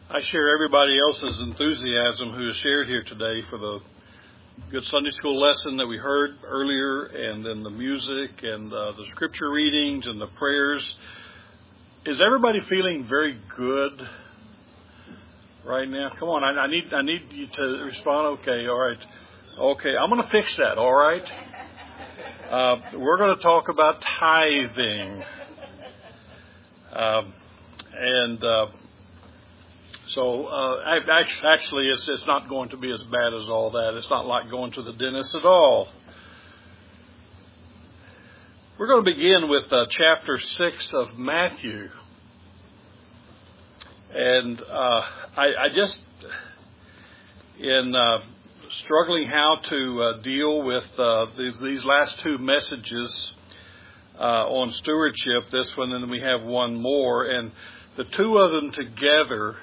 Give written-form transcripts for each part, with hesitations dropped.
I share everybody else's enthusiasm who is shared here today for the good Sunday school lesson that we heard earlier, and then the music and the scripture readings and the prayers. Is everybody feeling very good right now? Come on, I need you to respond. Okay, all right. Okay, I'm going to fix that, all right? We're going to talk about tithing. So actually, it's not going to be as bad as all that. It's not like going to the dentist at all. We're going to begin with chapter 6 of Matthew. And I just, in struggling how to deal with these last two messages on stewardship, this one, and then we have one more, and the two of them together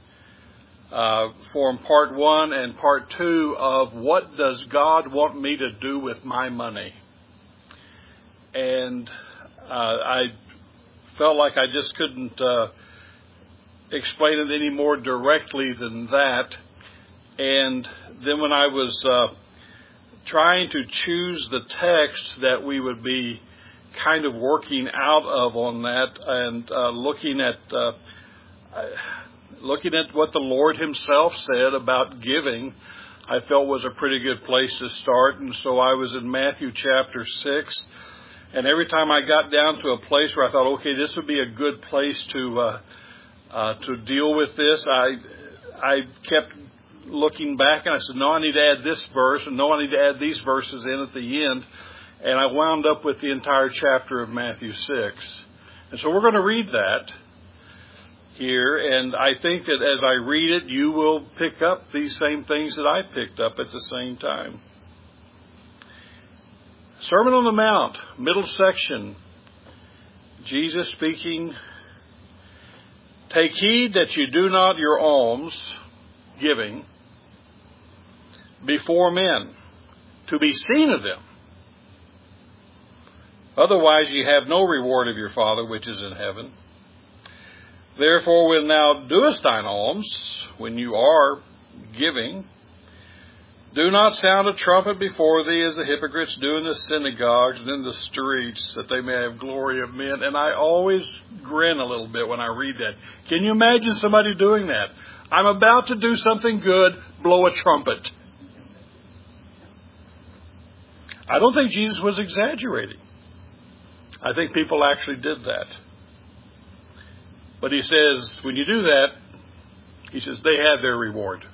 form part 1 and part 2 of what does God want me to do with my money. And I felt like I just couldn't explain it any more directly than that. And then when I was trying to choose the text that we would be kind of working out of on that, and looking at what the Lord himself said about giving, I felt was a pretty good place to start. And so I was in Matthew chapter 6. And every time I got down to a place where I thought, okay, this would be a good place to deal with this, I kept looking back, and I said, no, I need to add this verse, and no, I need to add these verses in at the end. And I wound up with the entire chapter of Matthew 6. And so we're going to read that here, and I think that as I read it, you will pick up these same things that I picked up at the same time. Sermon on the Mount, middle section. Jesus speaking, "Take heed that you do not your alms, giving, before men, to be seen of them. Otherwise ye have no reward of your Father which is in heaven. Therefore, when thou doest thine alms, when you are giving, do not sound a trumpet before thee as the hypocrites do in the synagogues and in the streets, that they may have glory of men." And I always grin a little bit when I read that. Can you imagine somebody doing that? I'm about to do something good, blow a trumpet. I don't think Jesus was exaggerating. I think people actually did that. But he says, when you do that, he says, they have their reward.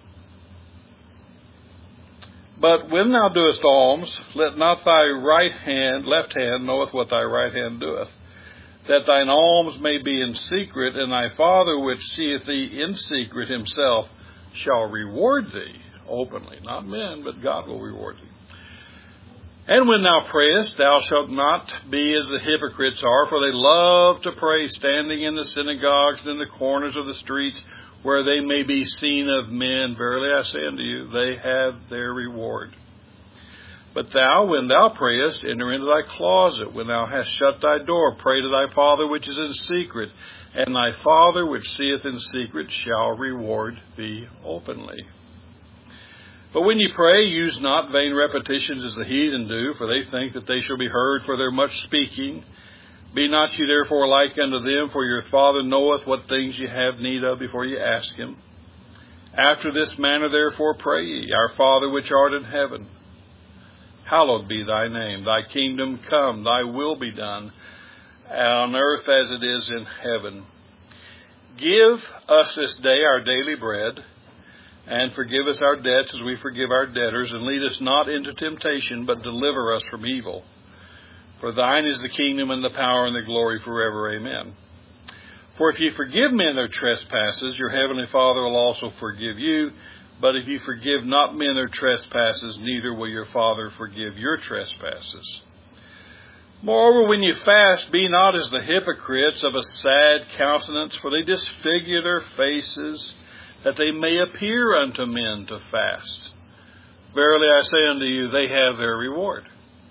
"But when thou doest alms, let not thy left hand knoweth what thy right hand doeth, that thine alms may be in secret, and thy Father which seeth thee in secret himself shall reward thee openly." Not men, but God will reward thee. "And when thou prayest, thou shalt not be as the hypocrites are, for they love to pray standing in the synagogues and in the corners of the streets, where they may be seen of men. Verily I say unto you, they have their reward. But thou, when thou prayest, enter into thy closet. When thou hast shut thy door, pray to thy Father which is in secret, and thy Father which seeth in secret shall reward thee openly. But when ye pray, use not vain repetitions as the heathen do, for they think that they shall be heard for their much speaking. Be not ye therefore like unto them, for your Father knoweth what things ye have need of before ye ask him. After this manner therefore pray ye, Our Father which art in heaven, hallowed be thy name. Thy kingdom come, thy will be done, on earth as it is in heaven. Give us this day our daily bread, and forgive us our debts as we forgive our debtors, and lead us not into temptation, but deliver us from evil. For thine is the kingdom and the power and the glory forever. Amen. For if ye forgive men their trespasses, your heavenly Father will also forgive you. But if ye forgive not men their trespasses, neither will your Father forgive your trespasses. Moreover, when ye fast, be not as the hypocrites of a sad countenance, for they disfigure their faces, that they may appear unto men to fast. Verily I say unto you, they have their reward.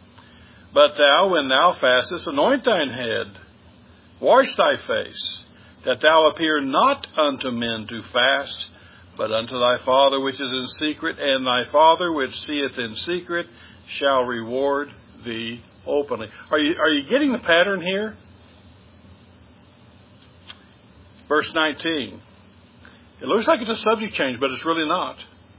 But thou, when thou fastest, anoint thine head, wash thy face, that thou appear not unto men to fast, but unto thy Father which is in secret, and thy Father which seeth in secret shall reward thee openly. Are you getting the pattern here? Verse 19. It looks like it's a subject change, but it's really not.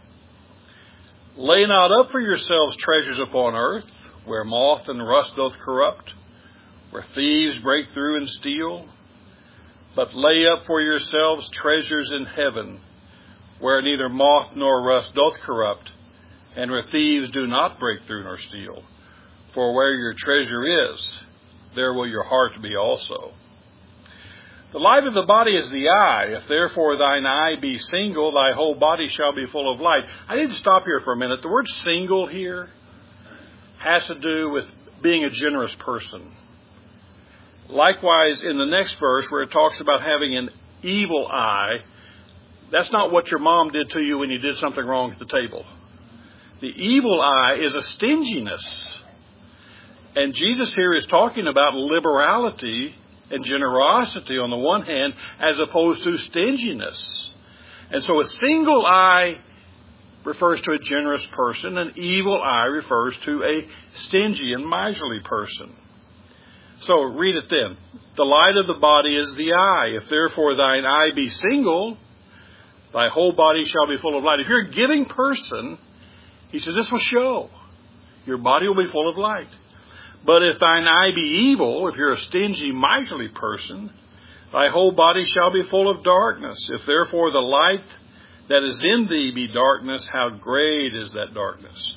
Lay not up for yourselves treasures upon earth, where moth and rust doth corrupt, where thieves break through and steal. But lay up for yourselves treasures in heaven, where neither moth nor rust doth corrupt, and where thieves do not break through nor steal. For where your treasure is, there will your heart be also. The light of the body is the eye. If therefore thine eye be single, thy whole body shall be full of light. I need to stop here for a minute. The word single here has to do with being a generous person. Likewise, in the next verse where it talks about having an evil eye, that's not what your mom did to you when you did something wrong at the table. The evil eye is a stinginess. And Jesus here is talking about liberality and generosity on the one hand, as opposed to stinginess. And so a single eye refers to a generous person. An evil eye refers to a stingy and miserly person. So read it then. The light of the body is the eye. If therefore thine eye be single, thy whole body shall be full of light. If you're a giving person, he says, this will show. Your body will be full of light. But if thine eye be evil, if you're a stingy, miserly person, thy whole body shall be full of darkness. If therefore the light that is in thee be darkness, how great is that darkness?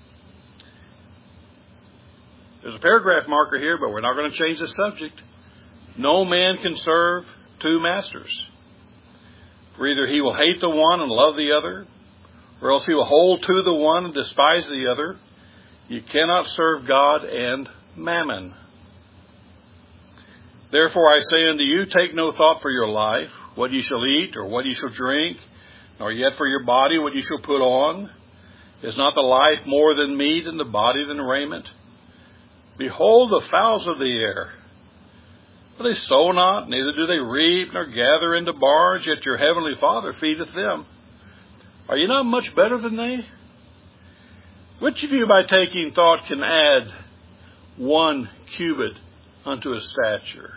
There's a paragraph marker here, but we're not going to change the subject. No man can serve two masters. For either he will hate the one and love the other, or else he will hold to the one and despise the other. You cannot serve God and mammon. Therefore I say unto you, take no thought for your life, what ye shall eat, or what ye shall drink, nor yet for your body, what ye shall put on. Is not the life more than meat, and the body than raiment? Behold the fowls of the air. For they sow not, neither do they reap, nor gather into barns, yet your heavenly Father feedeth them. Are you not much better than they? Which of you by taking thought can add 1 cubit unto his stature?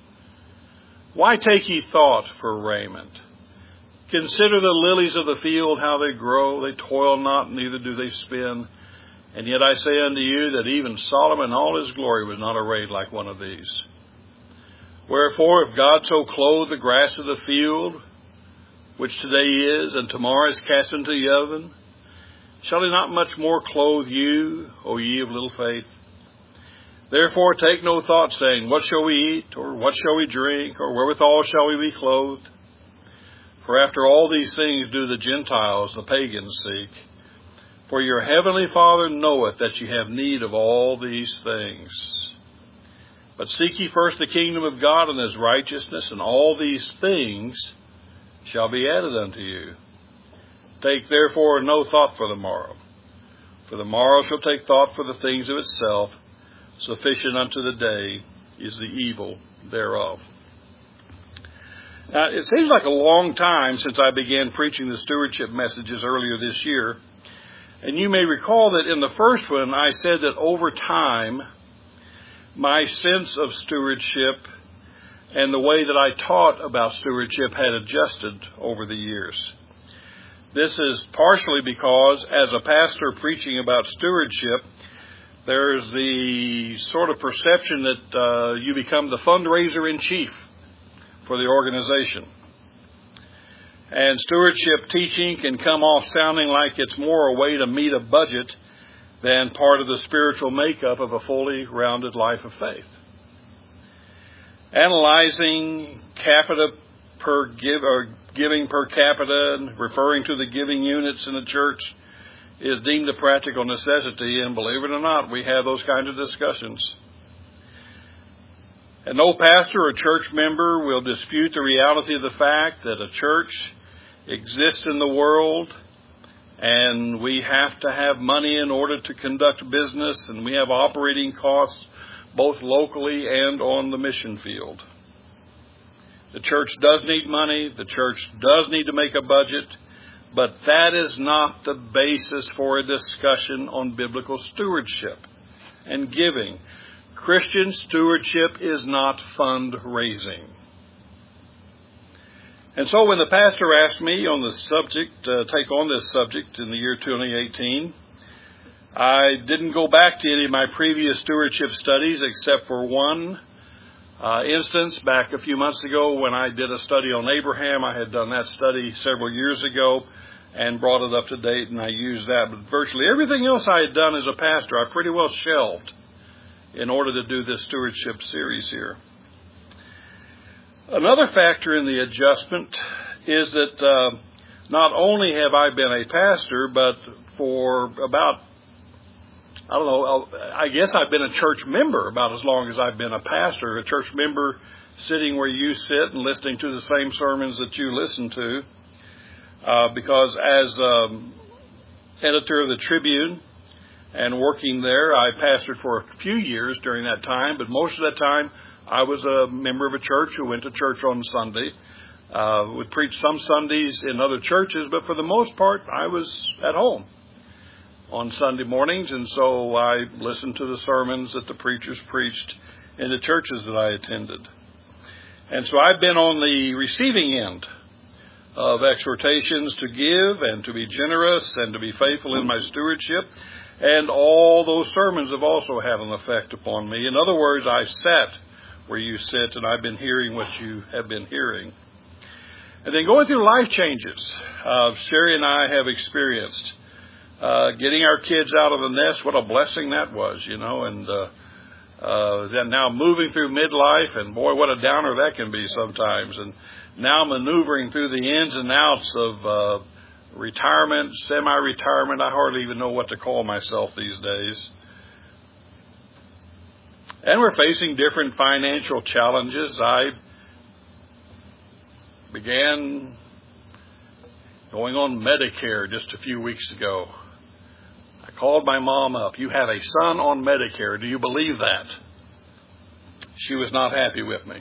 Why take ye thought for raiment? Consider the lilies of the field, how they grow. They toil not, neither do they spin. And yet I say unto you that even Solomon in all his glory was not arrayed like one of these. Wherefore, if God so clothe the grass of the field, which today is, and tomorrow is cast into the oven, shall he not much more clothe you, O ye of little faith? Therefore take no thought, saying, what shall we eat, or what shall we drink, or wherewithal shall we be clothed? For after all these things do the Gentiles, the pagans, seek. For your heavenly Father knoweth that ye have need of all these things. But seek ye first the kingdom of God and his righteousness, and all these things shall be added unto you. Take therefore no thought for the morrow. For the morrow shall take thought for the things of itself. Sufficient unto the day is the evil thereof. Now, it seems like a long time since I began preaching the stewardship messages earlier this year. And you may recall that in the first one, I said that over time, my sense of stewardship and the way that I taught about stewardship had adjusted over the years. This is partially because, as a pastor preaching about stewardship, there's the sort of perception that you become the fundraiser in chief for the organization. And stewardship teaching can come off sounding like it's more a way to meet a budget than part of the spiritual makeup of a fully rounded life of faith. Analyzing giving per capita and referring to the giving units in the church is deemed a practical necessity, and believe it or not, we have those kinds of discussions. And no pastor or church member will dispute the reality of the fact that a church exists in the world, and we have to have money in order to conduct business, and we have operating costs both locally and on the mission field. The church does need money. The church does need to make a budget. But that is not the basis for a discussion on biblical stewardship and giving. Christian stewardship is not fundraising. And so when the pastor asked me on the subject, take on this subject in the year 2018, I didn't go back to any of my previous stewardship studies except for one instance back a few months ago when I did a study on Abraham. I had done that study several years ago and brought it up to date, and I used that. But virtually everything else I had done as a pastor, I pretty well shelved in order to do this stewardship series here. Another factor in the adjustment is that not only have I been a pastor, but for about, I guess I've been a church member about as long as I've been a pastor, a church member sitting where you sit and listening to the same sermons that you listen to. Because as editor of the Tribune and working there, I pastored for a few years during that time, but most of that time I was a member of a church who went to church on Sunday. Would preach some Sundays in other churches, but for the most part I was at home on Sunday mornings, and so I listened to the sermons that the preachers preached in the churches that I attended. And so I've been on the receiving end of exhortations to give and to be generous and to be faithful in my stewardship. And all those sermons have also had an effect upon me. In other words, I've sat where you sit and I've been hearing what you have been hearing. And then going through life changes, Sherry and I have experienced getting our kids out of the nest. What a blessing that was, and then now moving through midlife, and boy, what a downer that can be sometimes. And now maneuvering through the ins and outs of retirement, semi-retirement. I hardly even know what to call myself these days. And we're facing different financial challenges. I began going on Medicare just a few weeks ago. I called my mom up. You have a son on Medicare. Do you believe that? She was not happy with me.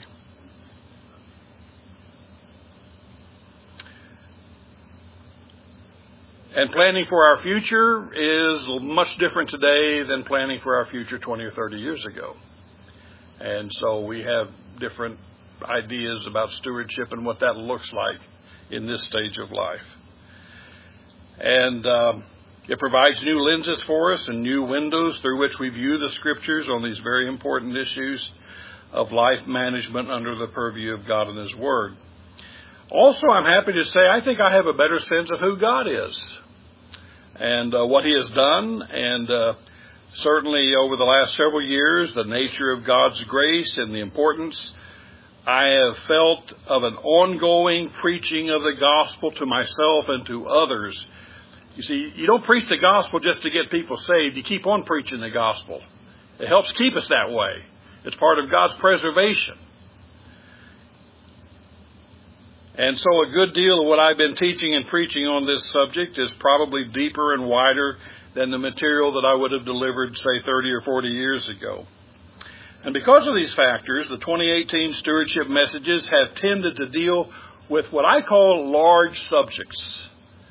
And planning for our future is much different today than planning for our future 20 or 30 years ago. And so we have different ideas about stewardship and what that looks like in this stage of life. And it provides new lenses for us and new windows through which we view the Scriptures on these very important issues of life management under the purview of God and His Word. Also, I'm happy to say I think I have a better sense of who God is and what He has done, and certainly over the last several years, the nature of God's grace and the importance I have felt of an ongoing preaching of the gospel to myself and to others. You see, you don't preach the gospel just to get people saved. You keep on preaching the gospel. It helps keep us that way. It's part of God's preservation. And so a good deal of what I've been teaching and preaching on this subject is probably deeper and wider than the material that I would have delivered, say, 30 or 40 years ago. And because of these factors, the 2018 stewardship messages have tended to deal with what I call large subjects.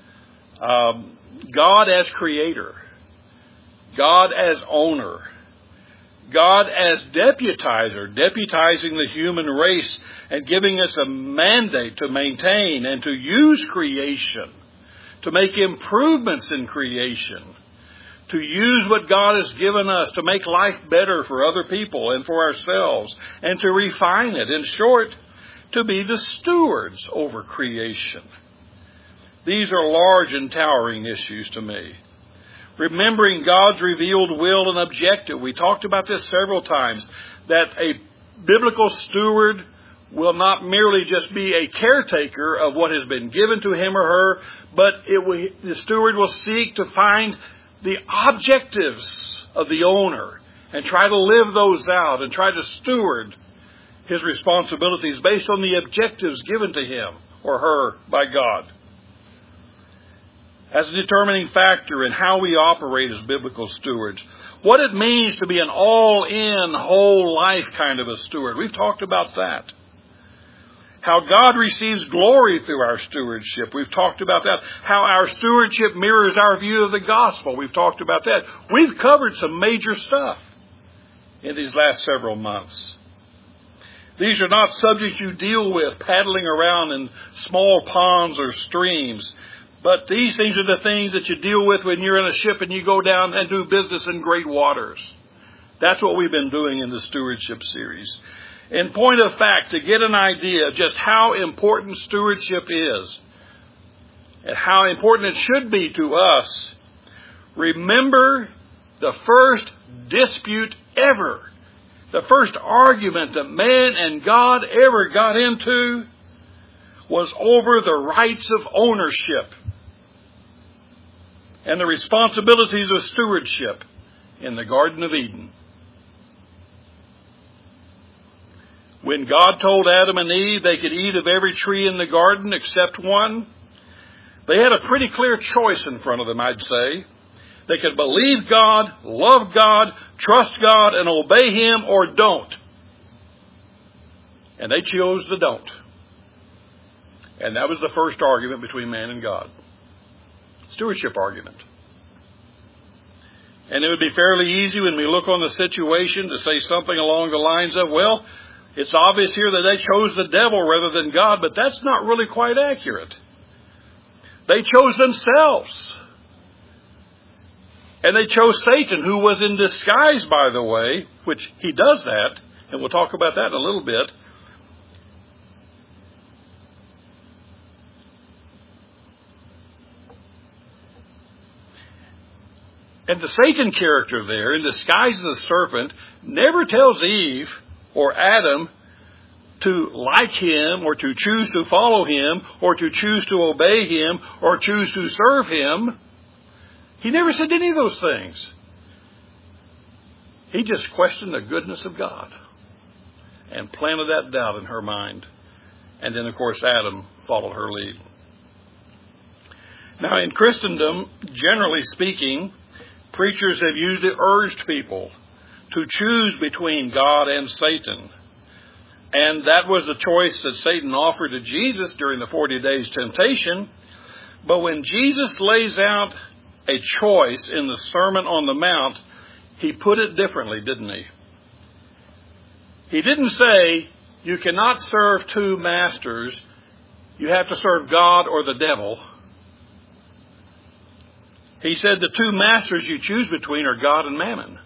God as creator, God as owner, God as deputizer, deputizing the human race and giving us a mandate to maintain and to use creation, to make improvements in creation, to use what God has given us to make life better for other people and for ourselves, and to refine it. In short, to be the stewards over creation. These are large and towering issues to me. Remembering God's revealed will and objective. We talked about this several times, that a biblical steward will not merely just be a caretaker of what has been given to him or her, but the steward will seek to find the objectives of the owner and try to live those out and try to steward his responsibilities based on the objectives given to him or her by God. As a determining factor in how we operate as biblical stewards. What it means to be an all-in, whole life kind of a steward. We've talked about that. how God receives glory through our stewardship. We've talked about that. How our stewardship mirrors our view of the gospel. We've talked about that. We've covered some major stuff in these last several months. These are not subjects you deal with paddling around in small ponds or streams. But these things are the things that you deal with when you're in a ship and you go down and do business in great waters. That's what we've been doing in the stewardship series. In point of fact, to get an idea of just how important stewardship is and how important it should be to us, remember the first dispute ever, the first argument that man and God ever got into was over the rights of ownership and the responsibilities of stewardship in the Garden of Eden. When God told Adam and Eve they could eat of every tree in the garden except one, they had a pretty clear choice in front of them, I'd say. They could believe God, love God, trust God, and obey Him, or don't. And they chose the don't. And that was the first argument between man and God. Stewardship argument. And it would be fairly easy when we look on the situation to say something along the lines of, well, it's obvious here that they chose the devil rather than God, but that's not really quite accurate. They chose themselves. And they chose Satan, who was in disguise, by the way, which he does that, and we'll talk about that in a little bit. And the Satan character there, in disguise as a serpent, never tells Eve or Adam to like him or to choose to follow him or to choose to obey him or choose to serve him. He never said any of those things. He just questioned the goodness of God and planted that doubt in her mind. And then, of course, Adam followed her lead. Now, in Christendom, generally speaking, preachers have usually urged people to choose between God and Satan. And that was the choice that Satan offered to Jesus during the 40 days temptation. But when Jesus lays out a choice in the Sermon on the Mount, he put it differently, didn't he? He didn't say, you cannot serve two masters. You have to serve God or the devil. He said the two masters you choose between are God and mammon.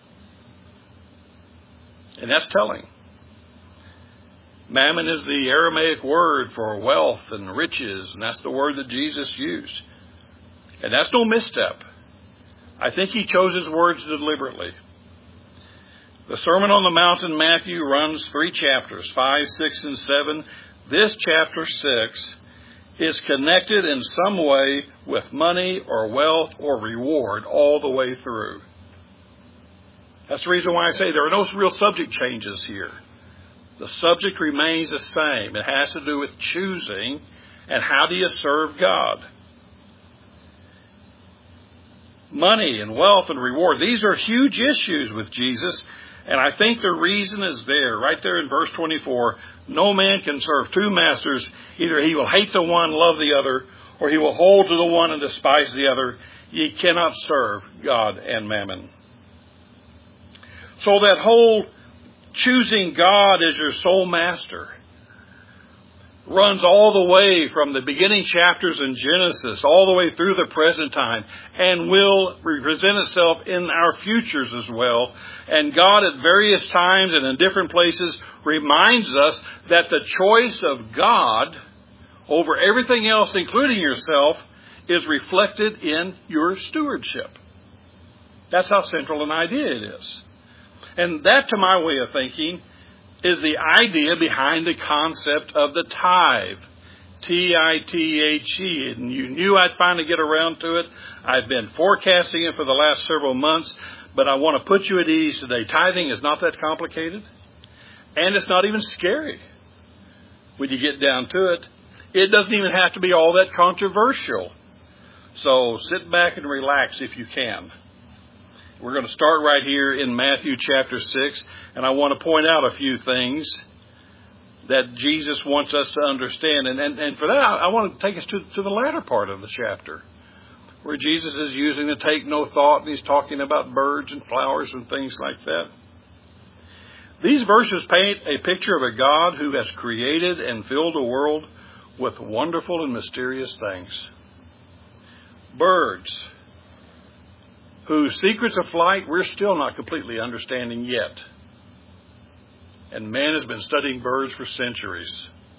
And that's telling. Mammon is the Aramaic word for wealth and riches, and that's the word that Jesus used. And that's no misstep. I think he chose his words deliberately. The Sermon on the Mount in Matthew runs 3 chapters, 5, 6, and 7. This chapter 6 is connected in some way with money or wealth or reward all the way through. That's the reason why I say there are no real subject changes here. The subject remains the same. It has to do with choosing and how do you serve God. Money and wealth and reward, these are huge issues with Jesus. And I think the reason is there, right there in verse 24. No man can serve two masters. Either he will hate the one, love the other, or he will hold to the one and despise the other. Ye cannot serve God and mammon. So that whole choosing God as your sole master runs all the way from the beginning chapters in Genesis all the way through the present time and will represent itself in our futures as well. And God at various times and in different places reminds us that the choice of God over everything else, including yourself, is reflected in your stewardship. That's how central an idea it is. And that, to my way of thinking, is the idea behind the concept of the tithe. T-I-T-H-E. And you knew I'd finally get around to it. I've been forecasting it for the last several months, but I want to put you at ease today. Tithing is not that complicated, and it's not even scary when you get down to it. It doesn't even have to be all that controversial. So sit back and relax if you can. We're going to start right here in Matthew chapter 6, and I want to point out a few things that Jesus wants us to understand. And for that, I want to take us to the latter part of the chapter, where Jesus is using the take no thought, and he's talking about birds and flowers and things like that. These verses paint a picture of a God who has created and filled the world with wonderful and mysterious things. Birds, whose secrets of flight we're still not completely understanding yet. And man has been studying birds for centuries.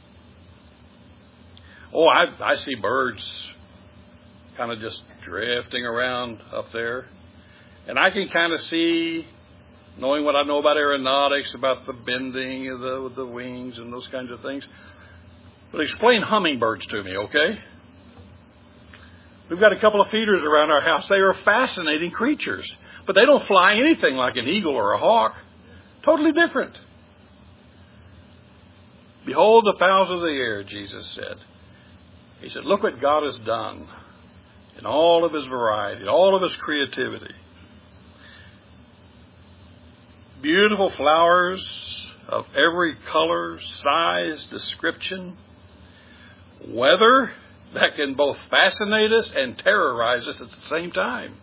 Oh, I see birds kind of just drifting around up there. And I can kind of see, knowing what I know about aeronautics, about the bending of the wings and those kinds of things. But explain hummingbirds to me, okay? We've got a couple of feeders around our house. They are fascinating creatures. But they don't fly anything like an eagle or a hawk. Totally different. Behold the fowls of the air, Jesus said. He said, look what God has done in all of his variety, all of his creativity. Beautiful flowers of every color, size, description. Weather that can both fascinate us and terrorize us at the same time.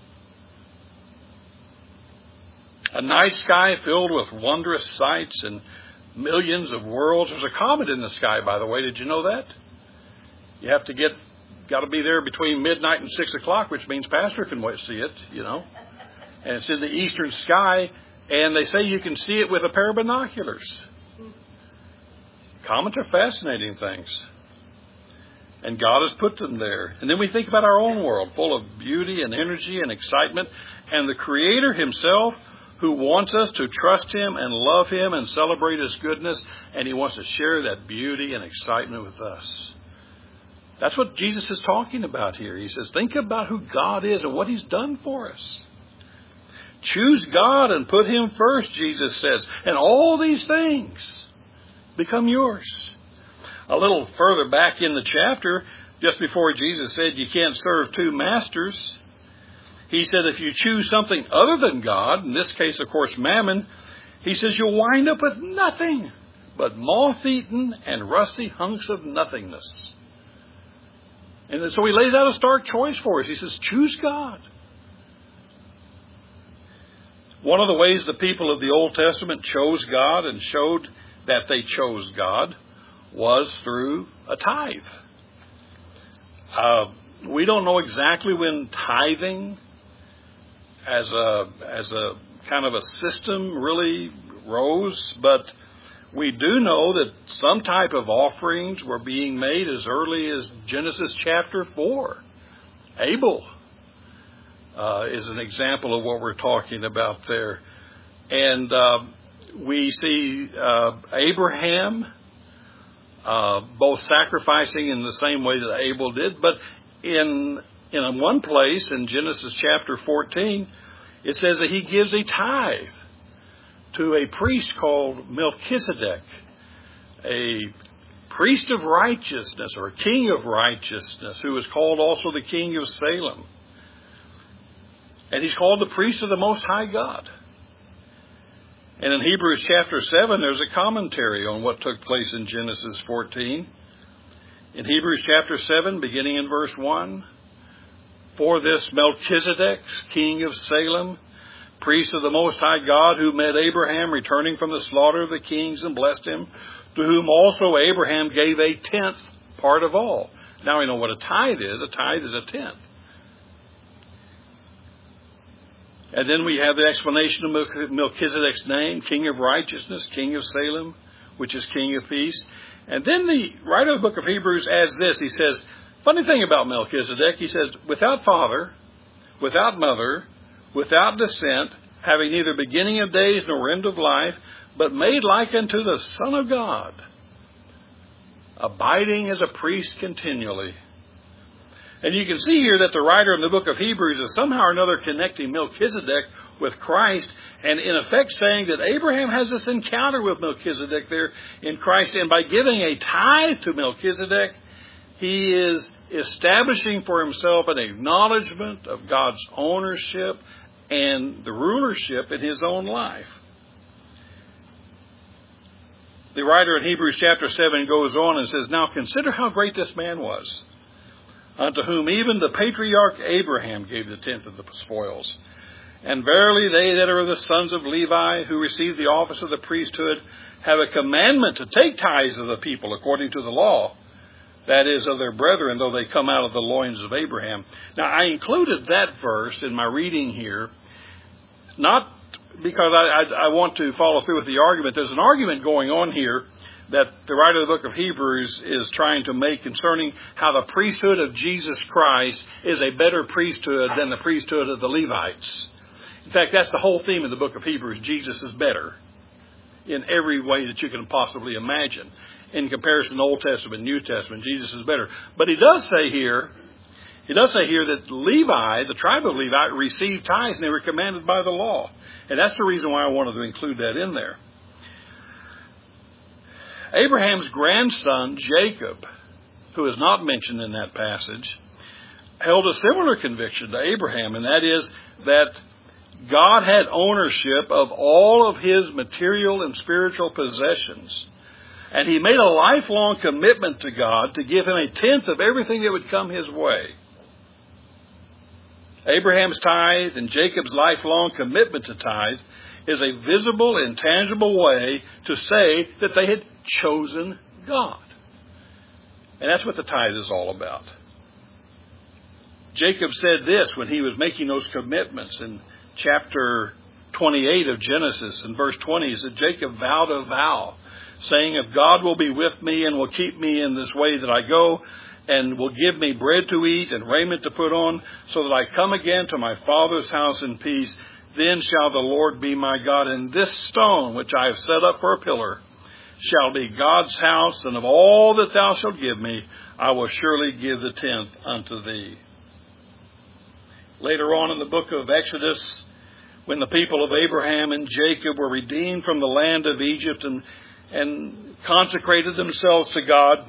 A night sky filled with wondrous sights and millions of worlds. There's a comet in the sky, by the way. Did you know that? You have to got to be there between midnight and 6 o'clock, which means Pastor can see it, you know. And it's in the eastern sky, and they say you can see it with a pair of binoculars. Comets are fascinating things. And God has put them there. And then we think about our own world, full of beauty and energy and excitement. And the Creator himself, who wants us to trust him and love him and celebrate his goodness. And he wants to share that beauty and excitement with us. That's what Jesus is talking about here. He says, think about who God is and what he's done for us. Choose God and put him first, Jesus says. And all these things become yours. A little further back in the chapter, just before Jesus said you can't serve two masters, he said if you choose something other than God, in this case, of course, mammon, he says you'll wind up with nothing but moth-eaten and rusty hunks of nothingness. And so he lays out a stark choice for us. He says, choose God. One of the ways the people of the Old Testament chose God and showed that they chose God was through a tithe. We don't know exactly when tithing as a kind of a system really rose, but we do know that some type of offerings were being made as early as Genesis chapter 4. Abel is an example of what we're talking about there. And we see Abraham both sacrificing in the same way that Abel did, but in one place in Genesis chapter 14, it says that he gives a tithe to a priest called Melchizedek, a priest of righteousness or a king of righteousness, who is called also the king of Salem. And he's called the priest of the Most High God. And in Hebrews chapter 7, there's a commentary on what took place in Genesis 14. In Hebrews chapter 7, beginning in verse 1, for this Melchizedek, king of Salem, priest of the Most High God, who met Abraham returning from the slaughter of the kings and blessed him, to whom also Abraham gave a tenth part of all. Now we know what a tithe is. A tithe is a tenth. And then we have the explanation of Melchizedek's name, King of Righteousness, King of Salem, which is King of Peace. And then the writer of the book of Hebrews adds this. He says, funny thing about Melchizedek, he says, without father, without mother, without descent, having neither beginning of days nor end of life, but made like unto the Son of God, abiding as a priest continually. And you can see here that the writer in the book of Hebrews is somehow or another connecting Melchizedek with Christ, and in effect saying that Abraham has this encounter with Melchizedek there in Christ, and by giving a tithe to Melchizedek, he is establishing for himself an acknowledgement of God's ownership and the rulership in his own life. the writer in Hebrews chapter 7 goes on and says, "Now consider how great this man was, unto whom even the patriarch Abraham gave the tenth of the spoils. And verily they that are the sons of Levi, who receive the office of the priesthood, have a commandment to take tithes of the people according to the law, that is, of their brethren, though they come out of the loins of Abraham." Now, I included that verse in my reading here, not because I want to follow through with the argument. There's an argument going on here that the writer of the book of Hebrews is trying to make concerning how the priesthood of Jesus Christ is a better priesthood than the priesthood of the Levites. In fact, that's the whole theme of the book of Hebrews. Jesus is better in every way that you can possibly imagine. In comparison to Old Testament and New Testament, Jesus is better. But he does say here that Levi, the tribe of Levi, received tithes and they were commanded by the law. And that's the reason why I wanted to include that in there. Abraham's grandson, Jacob, who is not mentioned in that passage, held a similar conviction to Abraham, and that is that God had ownership of all of his material and spiritual possessions. And he made a lifelong commitment to God to give him a tenth of everything that would come his way. Abraham's tithe and Jacob's lifelong commitment to tithe is a visible and tangible way to say that they had chosen God. And that's what the tithe is all about. Jacob said this when he was making those commitments in chapter 28 of Genesis. In verse 20, he said, "Jacob vowed a vow, saying, if God will be with me and will keep me in this way that I go, and will give me bread to eat and raiment to put on, so that I come again to my father's house in peace, then shall the Lord be my God. And this stone, which I have set up for a pillar, shall be God's house, and of all that thou shalt give me, I will surely give the tenth unto thee." Later on in the book of Exodus, when the people of Abraham and Jacob were redeemed from the land of Egypt and consecrated themselves to God,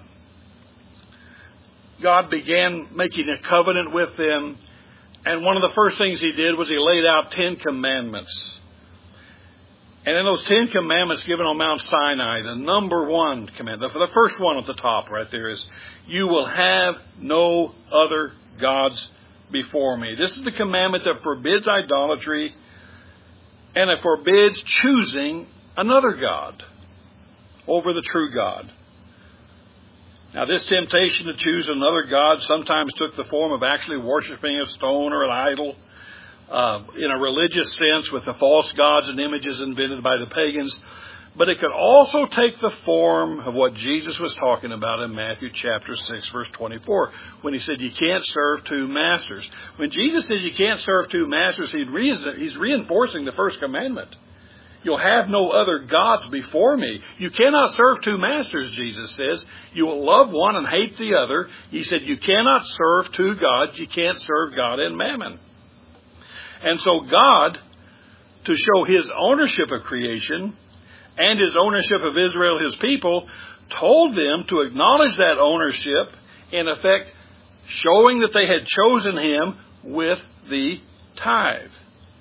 God began making a covenant with them. And one of the first things he did was he laid out 10 commandments. And in those 10 commandments given on Mount Sinai, the number one commandment, the first one at the top right there is, "You will have no other gods before me." This is the commandment that forbids idolatry, and it forbids choosing another God over the true God. Now, this temptation to choose another god sometimes took the form of actually worshiping a stone or an idol in a religious sense with the false gods and images invented by the pagans. But it could also take the form of what Jesus was talking about in Matthew chapter 6, verse 24, when he said you can't serve two masters. When Jesus says you can't serve two masters, he's reinforcing the first commandment. You'll have no other gods before me. You cannot serve two masters, Jesus says. You will love one and hate the other. He said you cannot serve two gods. You can't serve God and mammon. And so God, to show his ownership of creation and his ownership of Israel, his people, told them to acknowledge that ownership, in effect showing that they had chosen him with the tithe.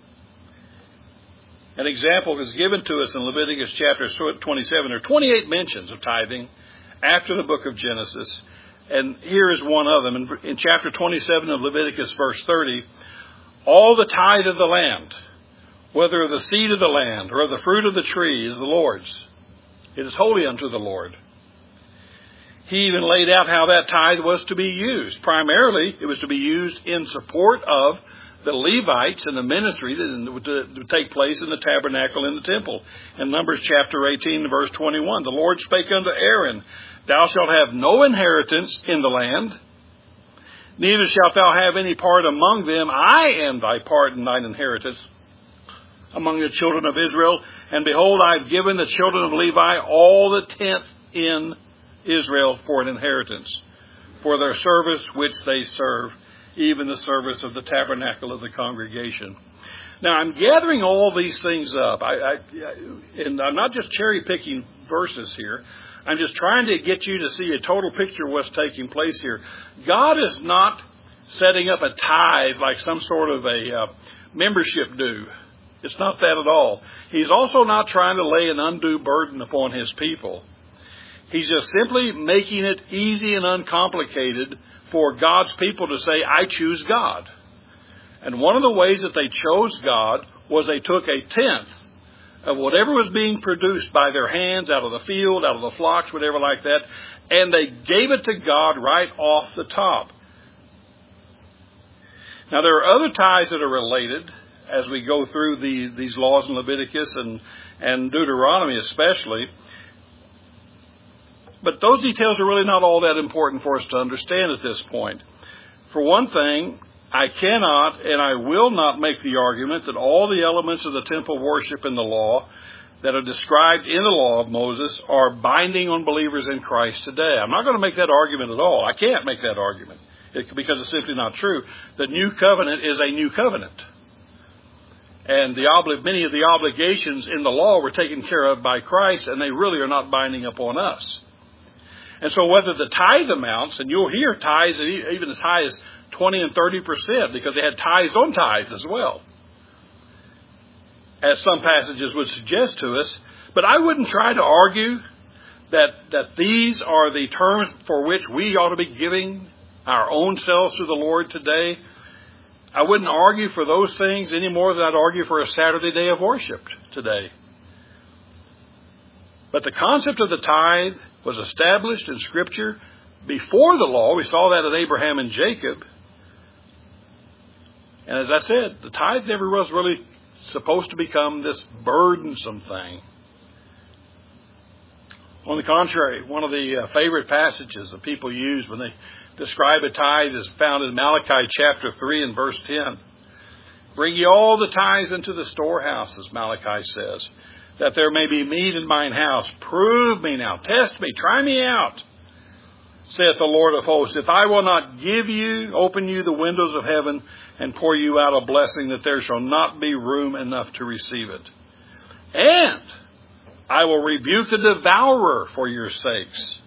An example is given to us in Leviticus chapter 27. There are 28 mentions of tithing after the book of Genesis. And here is one of them. In chapter 27 of Leviticus, verse 30, "All the tithe of the land, whether of the seed of the land or of the fruit of the tree, is the Lord's. It is holy unto the Lord." He even laid out how that tithe was to be used. Primarily, it was to be used in support of the Levites and the ministry that would take place in the tabernacle in the temple. In Numbers chapter 18, verse 21, "The Lord spake unto Aaron, Thou shalt have no inheritance in the land, neither shalt thou have any part among them. I am thy part and thine inheritance among the children of Israel. And behold, I have given the children of Levi all the tenth in Israel for an inheritance, for their service which they serve, even the service of the tabernacle of the congregation." Now, I'm gathering all these things up. And I'm not just cherry-picking verses here. I'm just trying to get you to see a total picture of what's taking place here. God is not setting up a tithe like some sort of a membership due. It's not that at all. He's also not trying to lay an undue burden upon his people. He's just simply making it easy and uncomplicated for God's people to say, I choose God. And one of the ways that they chose God was they took a tenth of whatever was being produced by their hands, out of the field, out of the flocks, whatever like that, and they gave it to God right off the top. Now, there are other tithes that are related as we go through these laws in Leviticus and Deuteronomy especially. But those details are really not all that important for us to understand at this point. For one thing, I cannot and I will not make the argument that all the elements of the temple worship in the law that are described in the law of Moses are binding on believers in Christ today. I'm not going to make that argument at all. I can't make that argument because it's simply not true. The new covenant is a new covenant. And many of the obligations in the law were taken care of by Christ, and they really are not binding upon us. And so whether the tithe amounts, and you'll hear tithes even as high as 20 and 30%, because they had tithes on tithes as well, as some passages would suggest to us. But I wouldn't try to argue that these are the terms for which we ought to be giving our own selves to the Lord today. I wouldn't argue for those things any more than I'd argue for a Saturday day of worship today. But the concept of the tithe was established in Scripture before the law. We saw that at Abraham and Jacob. And as I said, the tithe never was really supposed to become this burdensome thing. On the contrary, one of the favorite passages that people use when they describe a tithe is found in Malachi chapter 3 and verse 10. Bring ye all the tithes into the storehouse, as Malachi says, that there may be meat in mine house. Prove me now, test me, try me out, saith the Lord of hosts, if I will not open you the windows of heaven and pour you out a blessing, that there shall not be room enough to receive it. And I will rebuke the devourer for your sakes.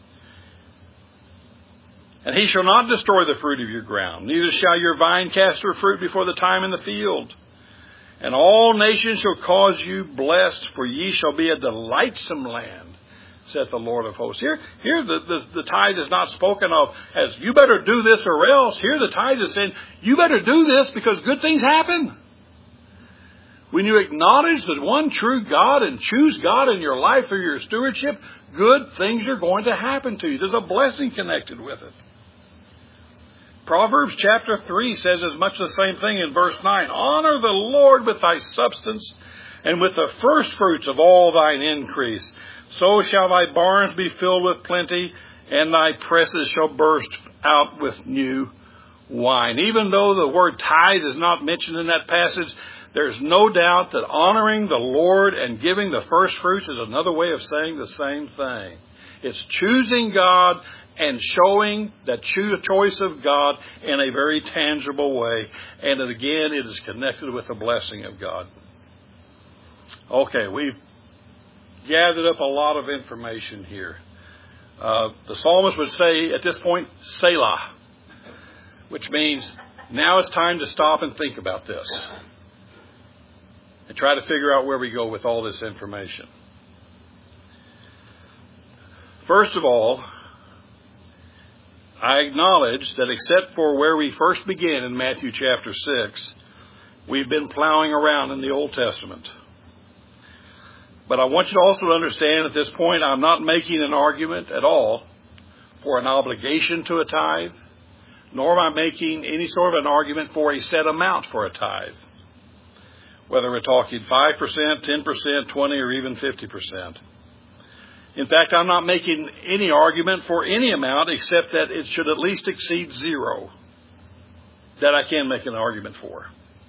And he shall not destroy the fruit of your ground, neither shall your vine cast her fruit before the time in the field. And all nations shall cause you blessed, for ye shall be a delightsome land, saith the Lord of hosts. Here the tithe is not spoken of as, you better do this or else. Here the tithe is saying, you better do this because good things happen. When you acknowledge the one true God and choose God in your life through your stewardship, good things are going to happen to you. There's a blessing connected with it. Proverbs chapter 3 says as much the same thing in verse 9. Honor the Lord with thy substance and with the first fruits of all thine increase. So shall thy barns be filled with plenty, and thy presses shall burst out with new wine. Even though the word tithe is not mentioned in that passage, there's no doubt that honoring the Lord and giving the first fruits is another way of saying the same thing. It's choosing God and showing that choice of God in a very tangible way. And again, it is connected with the blessing of God. Okay, we've gathered up a lot of information here. The psalmist would say at this point, Selah, which means now it's time to stop and think about this and try to figure out where we go with all this information. First of all, I acknowledge that except for where we first began in Matthew chapter 6, we've been plowing around in the Old Testament. But I want you to also understand at this point, I'm not making an argument at all for an obligation to a tithe, nor am I making any sort of an argument for a set amount for a tithe, whether we're talking 5%, 10%, 20%, or even 50%. In fact, I'm not making any argument for any amount except that it should at least exceed 0. That I can make an argument for.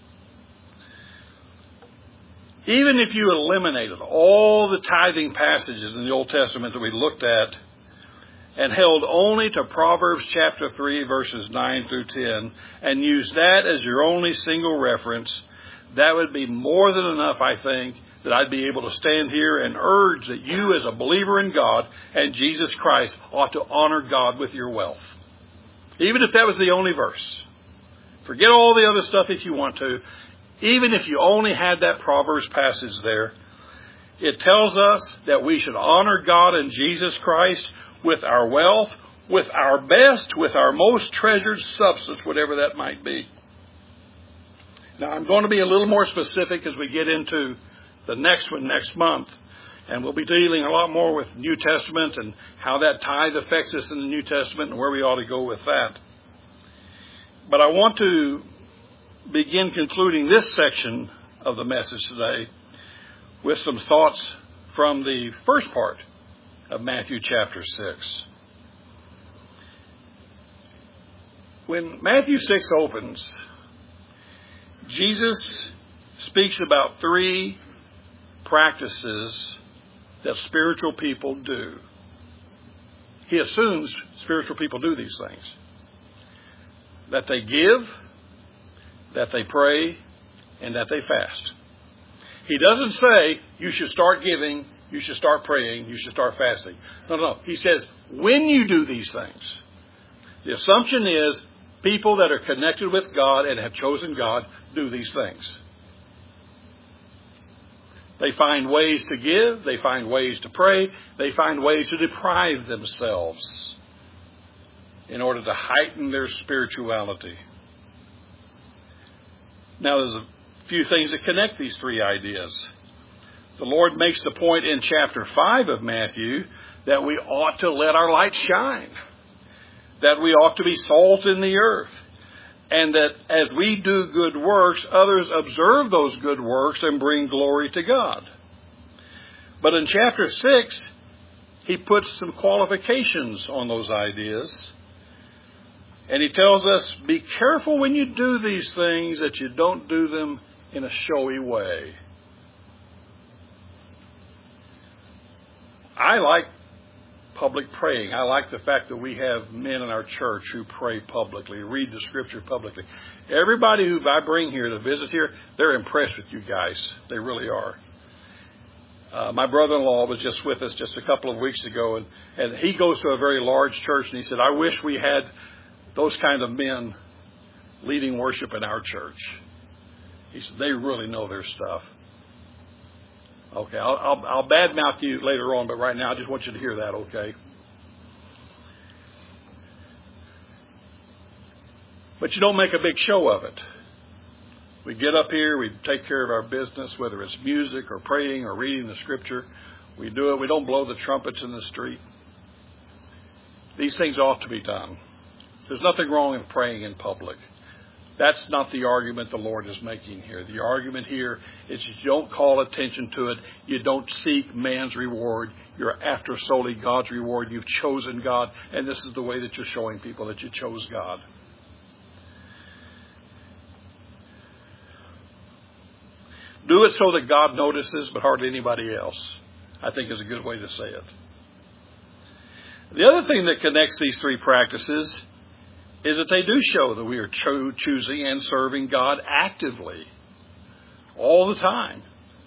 Even if you eliminated all the tithing passages in the Old Testament that we looked at and held only to Proverbs chapter 3, verses 9 through 10, and used that as your only single reference, that would be more than enough, I think, that I'd be able to stand here and urge that you as a believer in God and Jesus Christ ought to honor God with your wealth. Even if that was the only verse. Forget all the other stuff if you want to. even if you only had that Proverbs passage there, it tells us that we should honor God and Jesus Christ with our wealth, with our best, with our most treasured substance, whatever that might be. Now, I'm going to be a little more specific as we get into the next one next month. And we'll be dealing a lot more with New Testament and how that tithe affects us in the New Testament and where we ought to go with that. But I want to begin concluding this section of the message today with some thoughts from the first part of Matthew chapter 6. When Matthew 6 opens, Jesus speaks about 3 practices that spiritual people do. He assumes spiritual people do these things. That they give, that they pray, and that they fast. He doesn't say you should start giving, you should start praying, you should start fasting. No. He says when you do these things. The assumption is people that are connected with God and have chosen God do these things. They find ways to give. They find ways to pray. They find ways to deprive themselves in order to heighten their spirituality. Now, there's a few things that connect these 3 ideas. The Lord makes the point in chapter 5 of Matthew that we ought to let our light shine, that we ought to be salt in the earth, and that as we do good works, others observe those good works and bring glory to God. But in chapter 6, he puts some qualifications on those ideas. And he tells us, be careful when you do these things that you don't do them in a showy way. I like public praying. I like the fact that we have men in our church who pray publicly, read the scripture publicly. Everybody who I bring here to visit here, they're impressed with you guys. They really are. My brother-in-law was just with us just a couple of weeks ago, and he goes to a very large church, and he said, I wish we had those kind of men leading worship in our church. He said, they really know their stuff. Okay, I'll badmouth you later on, but right now I just want you to hear that, okay? But you don't make a big show of it. We get up here, we take care of our business, whether it's music or praying or reading the scripture. We do it. We don't blow the trumpets in the street. These things ought to be done. There's nothing wrong in praying in public. That's not the argument the Lord is making here. The argument here is you don't call attention to it. You don't seek man's reward. You're after solely God's reward. You've chosen God, and this is the way that you're showing people that you chose God. Do it so that God notices, but hardly anybody else, I think is a good way to say it. The other thing that connects these 3 practices is that they do show that we are choosing and serving God actively all the time.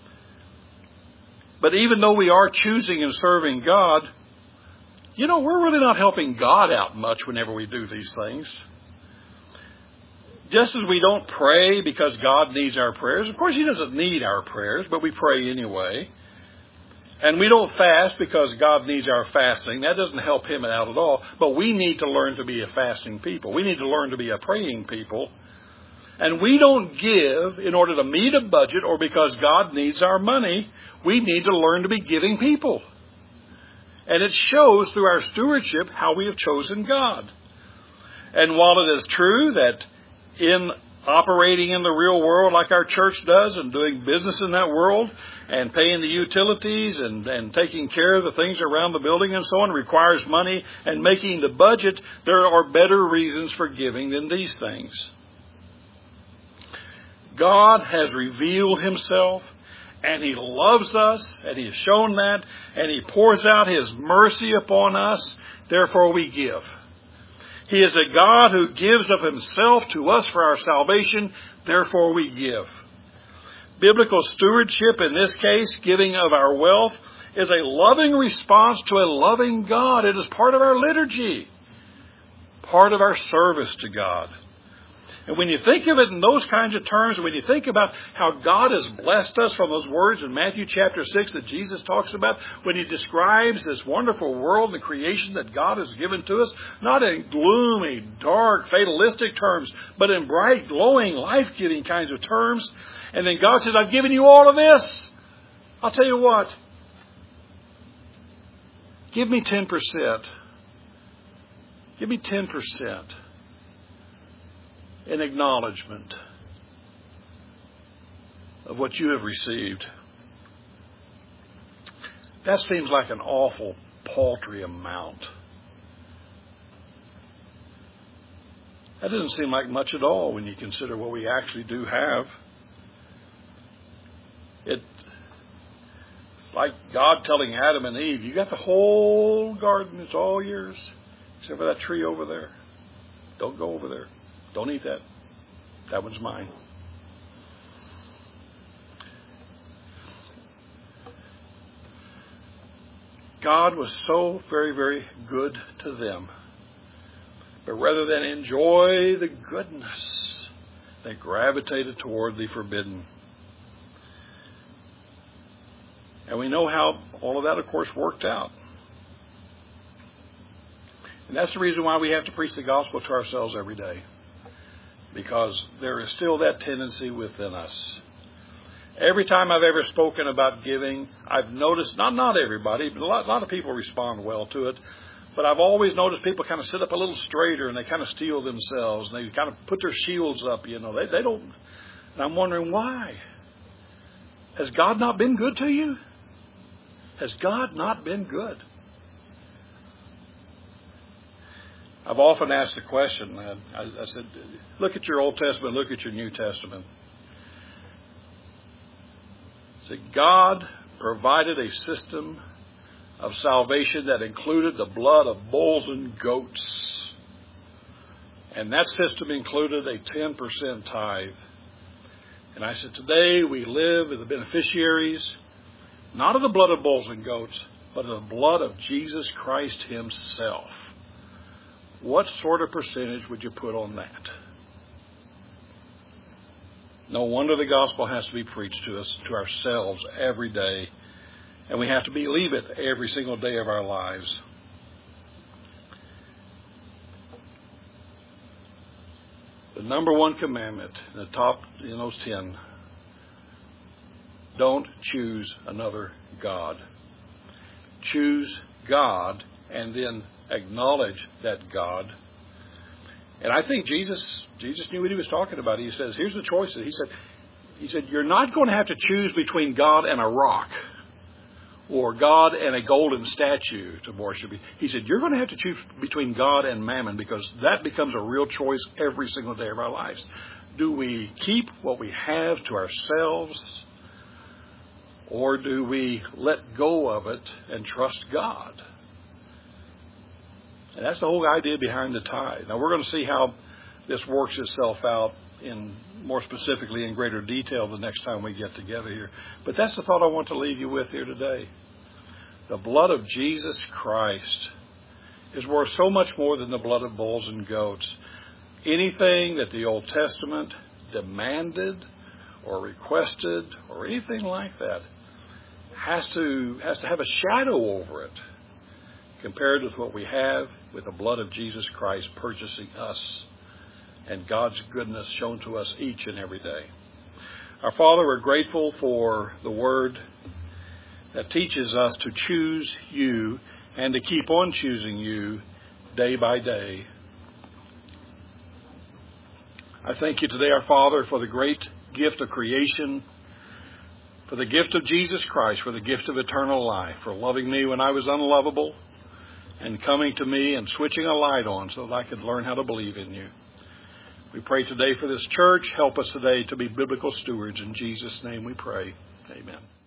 But even though we are choosing and serving God, we're really not helping God out much whenever we do these things. Just as we don't pray because God needs our prayers. Of course, He doesn't need our prayers, but we pray anyway. And we don't fast because God needs our fasting. That doesn't help Him out at all. But we need to learn to be a fasting people. We need to learn to be a praying people. And we don't give in order to meet a budget or because God needs our money. We need to learn to be giving people. And it shows through our stewardship how we have chosen God. And while it is true that in operating in the real world like our church does and doing business in that world and paying the utilities and taking care of the things around the building and so on requires money and making the budget, there are better reasons for giving than these things. God has revealed Himself and He loves us and He has shown that and He pours out His mercy upon us. Therefore we give. He is a God who gives of Himself to us for our salvation. Therefore we give. Biblical stewardship, in this case, giving of our wealth, is a loving response to a loving God. It is part of our liturgy, part of our service to God. And when you think of it in those kinds of terms, when you think about how God has blessed us from those words in Matthew chapter 6 that Jesus talks about, when He describes this wonderful world and creation that God has given to us, not in gloomy, dark, fatalistic terms, but in bright, glowing, life-giving kinds of terms. And then God says, I've given you all of this. I'll tell you what. Give me 10%. Give me 10%. In acknowledgement of what you have received. That seems like an awful, paltry amount. That doesn't seem like much at all when you consider what we actually do have. It's like God telling Adam and Eve, you got the whole garden, it's all yours, except for that tree over there. Don't go over there. Don't eat that. That one's mine. God was so very, very good to them. But rather than enjoy the goodness, they gravitated toward the forbidden. And we know how all of that, of course, worked out. And that's the reason why we have to preach the gospel to ourselves every day. Because there is still that tendency within us. Every time I've ever spoken about giving, I've noticed, not everybody, but a lot of people respond well to it. But I've always noticed people kind of sit up a little straighter and they kind of steel themselves. And they kind of put their shields up, you know. They don't. And I'm wondering why. Has God not been good to you? Has God not been good? I've often asked the question, I said, look at your Old Testament, look at your New Testament. See, God provided a system of salvation that included the blood of bulls and goats. And that system included a 10% tithe. And I said, today we live as the beneficiaries, not of the blood of bulls and goats, but of the blood of Jesus Christ Himself. What sort of percentage would you put on that? No wonder the gospel has to be preached to us, to ourselves every day. And we have to believe it every single day of our lives. The number one commandment, the top in those 10, don't choose another God. Choose God and then acknowledge that God. And I think Jesus knew what He was talking about. He says, here's the choices. He said, you're not going to have to choose between God and a rock or God and a golden statue to worship. He said, you're going to have to choose between God and mammon, because that becomes a real choice every single day of our lives. Do we keep what we have to ourselves, or do we let go of it and trust God? And that's the whole idea behind the tithe. Now, we're going to see how this works itself out more specifically in greater detail the next time we get together here. But that's the thought I want to leave you with here today. The blood of Jesus Christ is worth so much more than the blood of bulls and goats. Anything that the Old Testament demanded or requested or anything like that has to have a shadow over it, compared with what we have with the blood of Jesus Christ purchasing us and God's goodness shown to us each and every day. Our Father, we're grateful for the Word that teaches us to choose You and to keep on choosing You day by day. I thank You today, our Father, for the great gift of creation, for the gift of Jesus Christ, for the gift of eternal life, for loving me when I was unlovable, and coming to me and switching a light on so that I could learn how to believe in You. We pray today for this church. Help us today to be biblical stewards. In Jesus' name we pray. Amen.